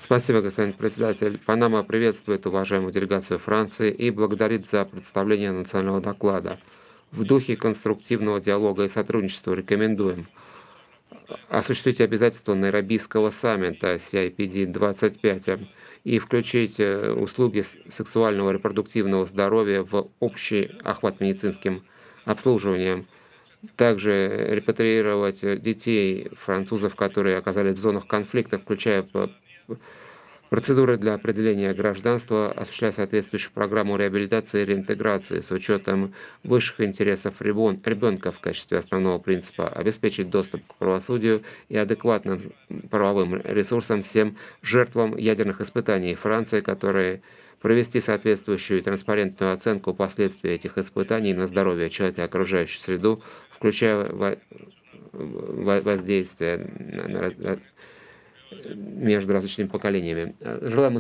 Спасибо, господин председатель. Панама приветствует уважаемую делегацию Франции и благодарит за представление национального доклада. В духе конструктивного диалога и сотрудничества рекомендуем осуществить обязательства Найробийского саммита CIPD-25 и включить услуги сексуального и репродуктивного здоровья в общий охват медицинским обслуживанием. Также репатриировать детей французов, которые оказались в зонах конфликта, включая процедуры для определения гражданства, осуществляя соответствующую программу реабилитации и реинтеграции с учетом высших интересов ребенка в качестве основного принципа, обеспечить доступ к правосудию и адекватным правовым ресурсам всем жертвам ядерных испытаний Франции, которые провести соответствующую и транспарентную оценку последствий этих испытаний на здоровье человека и окружающую среду, включая воздействие между различными поколениями. Желаем